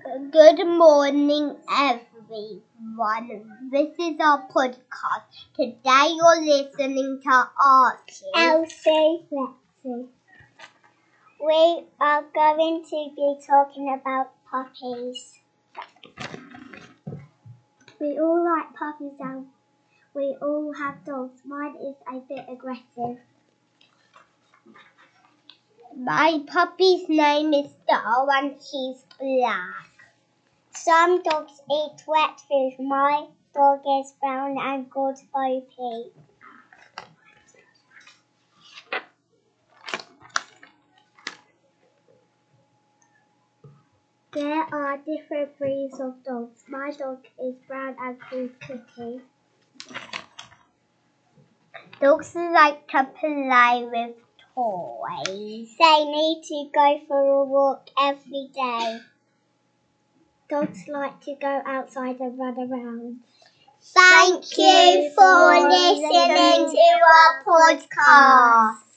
Good morning, everyone. This is our podcast. Today you're listening to Archie, Elsie, Lexi. We are going to be talking about puppies. We all like puppies and we all have dogs. Mine is a bit aggressive. My puppy's name is Star and she's black. Some dogs eat wet food. My dog is brown and called Opie. There are different breeds of dogs. My dog is brown and called Cookie. Dogs like to play with toys. They need to go for a walk every day. Dogs like to go outside and run around. Thank you for listening to our podcast.